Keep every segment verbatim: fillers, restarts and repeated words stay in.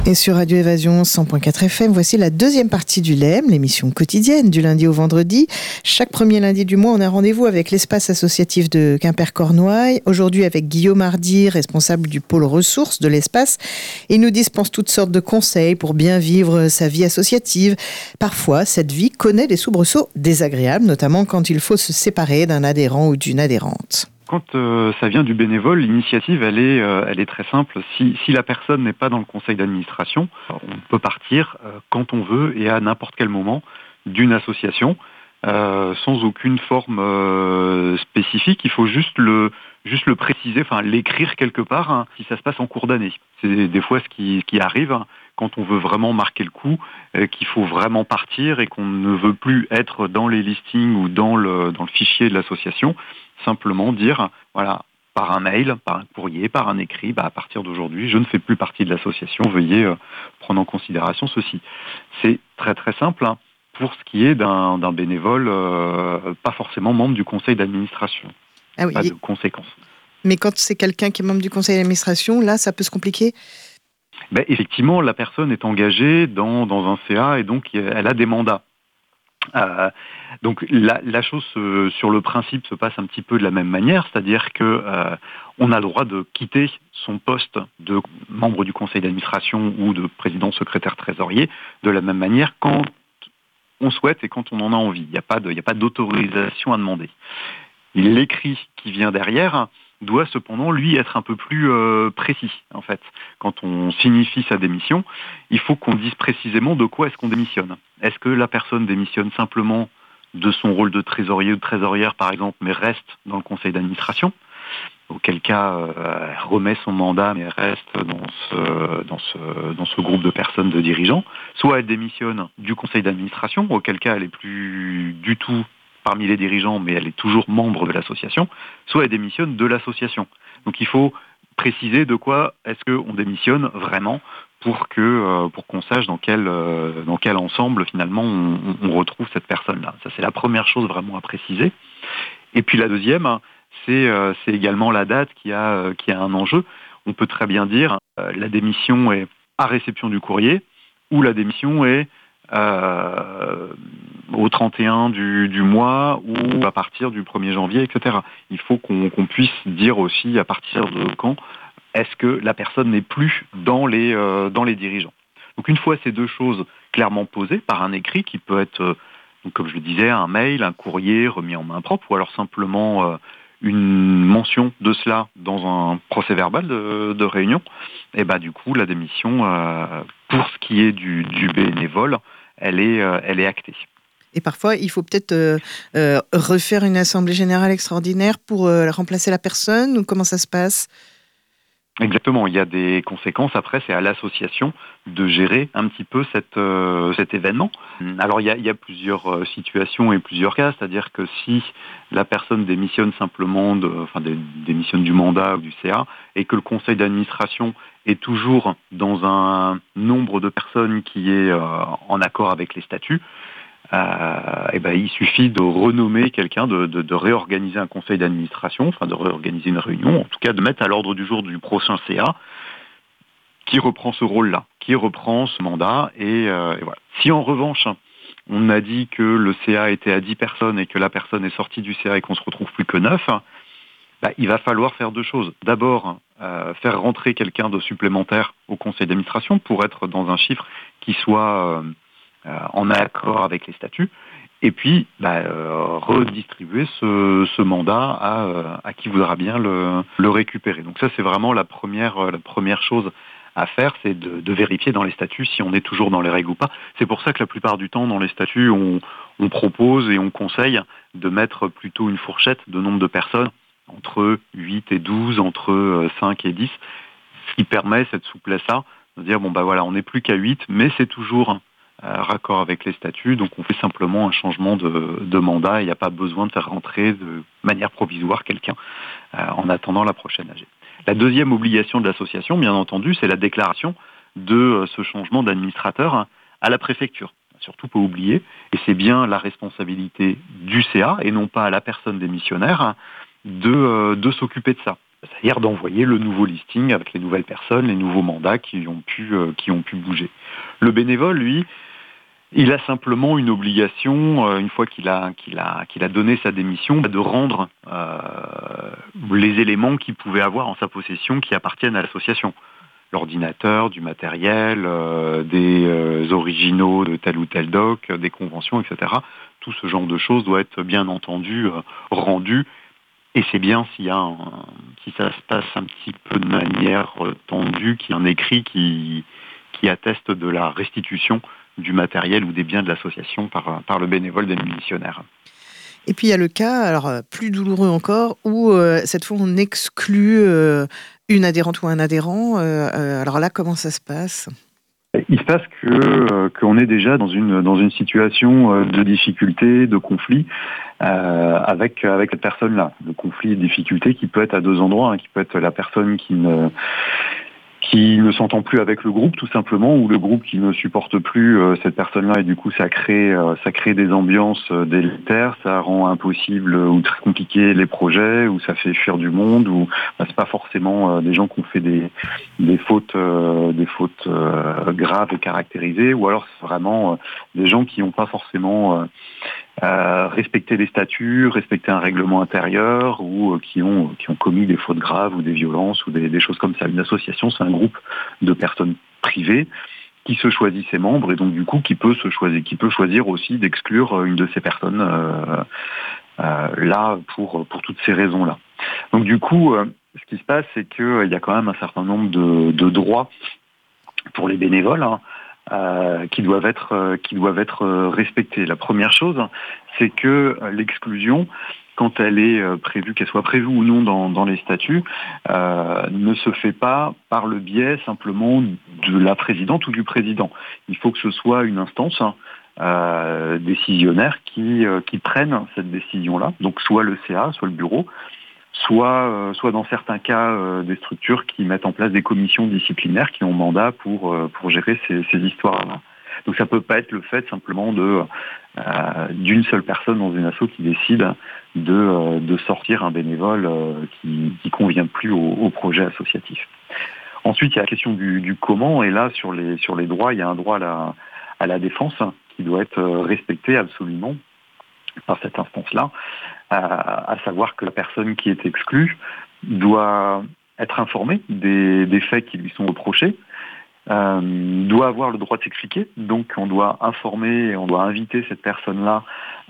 Et sur Radio Évasion cent point quatre F M, voici la deuxième partie du L E M, l'émission quotidienne du lundi au vendredi. Chaque premier lundi du mois, on a rendez-vous avec l'espace associatif de Quimper-Cornouailles. Aujourd'hui avec Guillaume Hardy, responsable du pôle ressources de l'espace. Il nous dispense toutes sortes de conseils pour bien vivre sa vie associative. Parfois, cette vie connaît des soubresauts désagréables, notamment quand il faut se séparer d'un adhérent ou d'une adhérente. Quand euh, ça vient du bénévole, l'initiative, elle est, euh, elle est très simple. Si, si la personne n'est pas dans le conseil d'administration, on peut partir euh, quand on veut et à n'importe quel moment d'une association, euh, sans aucune forme euh, spécifique. Il faut juste le, juste le préciser, enfin l'écrire quelque part, hein, si ça se passe en cours d'année. C'est des fois ce qui, ce qui arrive hein, quand on veut vraiment marquer le coup, euh, qu'il faut vraiment partir et qu'on ne veut plus être dans les listings ou dans le, dans le fichier de l'association. Simplement dire, voilà, par un mail, par un courrier, par un écrit, bah, à partir d'aujourd'hui, je ne fais plus partie de l'association, veuillez euh, prendre en considération ceci. C'est très très simple hein, pour ce qui est d'un, d'un bénévole, euh, pas forcément membre du conseil d'administration. Ah oui, pas de conséquences. Mais quand c'est quelqu'un qui est membre du conseil d'administration, là, ça peut se compliquer ? Ben, effectivement, la personne est engagée dans, dans un C A et donc elle a des mandats. Euh, donc la, la chose euh, sur le principe se passe un petit peu de la même manière, c'est-à-dire que euh, on a le droit de quitter son poste de membre du conseil d'administration ou de président, secrétaire, trésorier de la même manière quand on souhaite et quand on en a envie. Il n'y a pas de, il n'y a pas d'autorisation à demander. L'écrit qui vient derrière doit cependant, lui, être un peu plus euh, précis, en fait. Quand on signifie sa démission, il faut qu'on dise précisément de quoi est-ce qu'on démissionne. Est-ce que la personne démissionne simplement de son rôle de trésorier ou de trésorière, par exemple, mais reste dans le conseil d'administration ? Auquel cas, euh, elle remet son mandat, mais elle reste dans ce, dans, ce, dans ce groupe de personnes, de dirigeants. Soit elle démissionne du conseil d'administration, auquel cas elle n'est plus du tout parmi les dirigeants, mais elle est toujours membre de l'association, soit elle démissionne de l'association. Donc il faut préciser de quoi est-ce qu'on démissionne vraiment pour que euh, pour qu'on sache dans quel euh, dans quel ensemble finalement on, on retrouve cette personne-là. Ça c'est la première chose vraiment à préciser. Et puis la deuxième, c'est euh, c'est également la date qui a euh, qui a un enjeu. On peut très bien dire euh, la démission est à réception du courrier ou la démission est Euh, au trente et un du, du mois ou à partir du premier janvier, et cetera. Il faut qu'on, qu'on puisse dire aussi à partir de quand est-ce que la personne n'est plus dans les, euh, dans les dirigeants. Donc une fois ces deux choses clairement posées par un écrit qui peut être, euh, donc comme je le disais, un mail, un courrier remis en main propre ou alors simplement euh, une mention de cela dans un procès-verbal de, de réunion, et ben du coup la démission, euh, pour ce qui est du, du bénévole, elle est, euh, elle est actée. Et parfois, il faut peut-être euh, euh, refaire une assemblée générale extraordinaire pour euh, remplacer la personne, ou comment ça se passe ? Exactement, il y a des conséquences. Après, c'est à l'association de gérer un petit peu cette, euh, cet événement. Alors, il y a, il y a plusieurs euh, situations et plusieurs cas, c'est-à-dire que si la personne démissionne simplement, de, enfin, démissionne du mandat ou du C A, et que le conseil d'administration est toujours dans un nombre de personnes qui est euh, en accord avec les statuts, Euh, et ben, il suffit de renommer quelqu'un, de, de, de réorganiser un conseil d'administration, enfin de réorganiser une réunion, en tout cas de mettre à l'ordre du jour du prochain C A qui reprend ce rôle-là, qui reprend ce mandat. Et, euh, et voilà. Si en revanche, on a dit que le C A était à dix personnes et que la personne est sortie du C A et qu'on se retrouve plus que neuf, bah, il va falloir faire deux choses. D'abord, euh, faire rentrer quelqu'un de supplémentaire au conseil d'administration pour être dans un chiffre qui soit euh, euh, en accord avec les statuts, et puis bah, euh, redistribuer ce, ce mandat à, euh, à qui voudra bien le, le récupérer. Donc ça, c'est vraiment la première, la première chose à faire, c'est de, de vérifier dans les statuts si on est toujours dans les règles ou pas. C'est pour ça que la plupart du temps, dans les statuts, on, on propose et on conseille de mettre plutôt une fourchette de nombre de personnes entre huit et douze, entre cinq et dix, ce qui permet cette souplesse-là, de dire, bon bah voilà, on n'est plus qu'à huit, mais c'est toujours euh, raccord avec les statuts, donc on fait simplement un changement de, de mandat, il n'y a pas besoin de faire rentrer de manière provisoire quelqu'un euh, en attendant la prochaine A G. La deuxième obligation de l'association, bien entendu, c'est la déclaration de euh, ce changement d'administrateur à la préfecture. Surtout pas oublier, et c'est bien la responsabilité du C A, et non pas à la personne démissionnaire, de, euh, de s'occuper de ça. c'est-à-dire d'envoyer le nouveau listing avec les nouvelles personnes, les nouveaux mandats qui ont pu, euh, qui ont pu bouger. Le bénévole, lui, il a simplement une obligation, euh, une fois qu'il a, qu'il a, qu'il a donné sa démission, de rendre euh, les éléments qu'il pouvait avoir en sa possession qui appartiennent à l'association. L'ordinateur, du matériel, euh, des euh, originaux de tel ou tel doc, des conventions, et cetera. Tout ce genre de choses doit être bien entendu euh, rendu. Et c'est bien s'il y a un, si ça se passe un petit peu de manière euh, tendue, qu'il y a un écrit qui, qui atteste de la restitution du matériel ou des biens de l'association par, par le bénévole démissionnaire. Et puis il y a le cas, alors plus douloureux encore, où euh, cette fois on exclut euh, une adhérente ou un adhérent. Euh, euh, alors là, comment ça se passe ? Il se passe que euh, qu'on est déjà dans une dans une situation euh, de difficulté, de conflit euh, avec avec cette personne-là. Le conflit et difficulté qui peut être à deux endroits, hein, qui peut être la personne qui ne qui ne s'entend plus avec le groupe tout simplement, ou le groupe qui ne supporte plus euh, cette personne-là, et du coup ça crée euh, ça crée des ambiances euh, délétères, ça rend impossible euh, ou très compliqué les projets, ou ça fait fuir du monde, ou bah, c'est pas forcément euh, des gens qui ont fait des des fautes euh, des fautes euh, graves et caractérisées, ou alors c'est vraiment euh, des gens qui n'ont pas forcément euh, Euh, respecter les statuts, respecter un règlement intérieur, ou euh, qui ont qui ont commis des fautes graves ou des violences ou des, des choses comme ça. Une association, c'est un groupe de personnes privées qui se choisit ses membres, et donc du coup qui peut se choisir, qui peut choisir aussi d'exclure une de ces personnes euh, euh, là pour pour toutes ces raisons-là. Donc du coup, euh, ce qui se passe, c'est que euh, il y a quand même un certain nombre de, de droits pour les bénévoles, hein, Euh, qui doivent être euh, qui doivent être euh, respectés. La première chose, c'est que euh, l'exclusion, quand elle est euh, prévue, qu'elle soit prévue ou non dans, dans les statuts, euh, ne se fait pas par le biais simplement de la présidente ou du président. Il faut que ce soit une instance hein, euh, décisionnaire qui euh, qui prenne cette décision-là. Donc soit le C A, soit le bureau, soit, euh, soit dans certains cas euh, des structures qui mettent en place des commissions disciplinaires qui ont mandat pour, euh, pour gérer ces, ces histoires-là. Donc ça peut pas être le fait simplement de, euh, d'une seule personne dans une asso qui décide de, euh, de sortir un bénévole euh, qui qui convient plus au, au projet associatif. Ensuite, il y a la question du, du comment, et là, sur les, sur les droits, il y a un droit à la, à la défense hein, qui doit être respecté absolument par cette instance-là, à, à savoir que la personne qui est exclue doit être informée des, des faits qui lui sont reprochés, euh, doit avoir le droit de s'expliquer, donc on doit informer, on doit inviter cette personne-là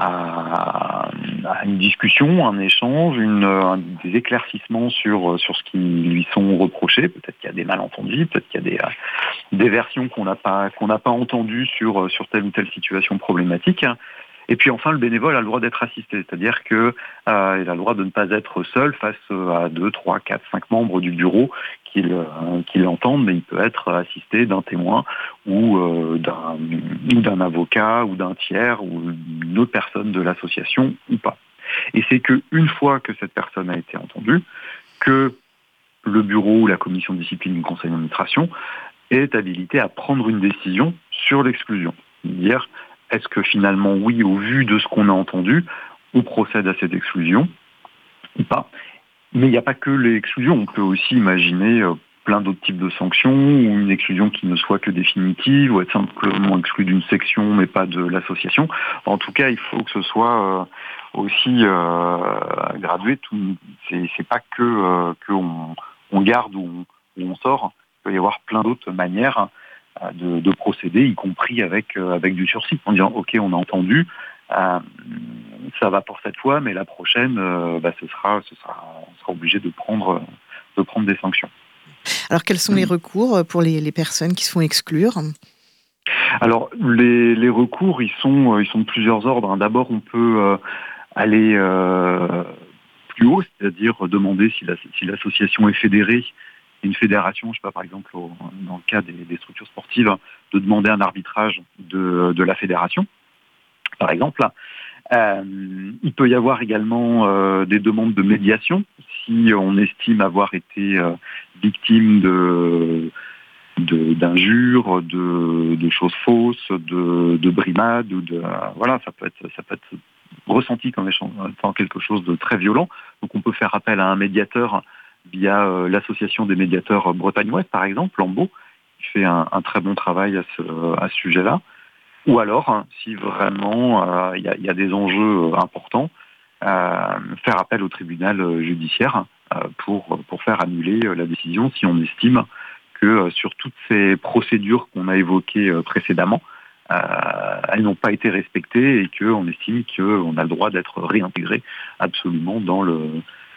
à, à une discussion, un échange, une, un, des éclaircissements sur, sur ce qui lui sont reprochés. Peut-être qu'il y a des malentendus, peut-être qu'il y a des, des versions qu'on n'a pas, qu'on n'a pas entendues sur, sur telle ou telle situation problématique. Et puis enfin, le bénévole a le droit d'être assisté, c'est-à-dire qu'il euh, a le droit de ne pas être seul face à deux, trois, quatre, cinq membres du bureau qui, le, euh, qui l'entendent, mais il peut être assisté d'un témoin ou, euh, d'un, ou d'un avocat ou d'un tiers ou d'une autre personne de l'association ou pas. Et c'est qu'une fois que cette personne a été entendue, que le bureau ou la commission de discipline du conseil d'administration est habilité à prendre une décision sur l'exclusion. C'est-à-dire, est-ce que finalement, oui, au vu de ce qu'on a entendu, on procède à cette exclusion ou pas? Mais il n'y a pas que l'exclusion, on peut aussi imaginer plein d'autres types de sanctions, ou une exclusion qui ne soit que définitive, ou être simplement exclu d'une section mais pas de l'association. En tout cas, il faut que ce soit aussi euh, gradué. Tout, c'est, c'est pas que euh, qu'on on garde ou on, ou on sort. Il peut y avoir plein d'autres manières De, de procéder, y compris avec, euh, avec du sursis, en disant ok, on a entendu, euh, ça va pour cette fois, mais la prochaine, euh, bah, ce sera, ce sera, on sera obligé de prendre, de prendre des sanctions. Alors quels sont les recours pour les, les personnes qui se font exclure ? Alors les, les recours, ils sont, ils sont de plusieurs ordres. D'abord, on peut euh, aller euh, plus haut, c'est-à-dire demander si, la, si l'association est fédérée. Une fédération, je sais pas, par exemple, au, dans le cas des, des structures sportives, de demander un arbitrage de, de la fédération, par exemple. Euh, il peut y avoir également euh, des demandes de médiation si on estime avoir été euh, victime de, de, d'injures, de, de choses fausses, de, de brimades, ou de, euh, voilà, ça peut être, ça peut être ressenti comme étant quelque chose de très violent. Donc on peut faire appel à un médiateur via euh, l'association des médiateurs Bretagne Ouest, par exemple, Lambeau, qui fait un, un très bon travail à ce, à ce sujet-là. Ou alors, hein, si vraiment il euh, y, y a des enjeux importants, euh, faire appel au tribunal judiciaire euh, pour, pour faire annuler la décision si on estime que euh, sur toutes ces procédures qu'on a évoquées euh, précédemment, euh, elles n'ont pas été respectées et qu'on estime qu'on a le droit d'être réintégré absolument dans le,